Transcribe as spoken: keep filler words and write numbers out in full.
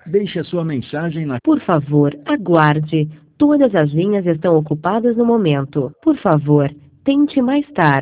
Deixe a sua mensagem na... Por favor, aguarde. Todas as linhas estão ocupadas no momento. Por favor, tente mais tarde.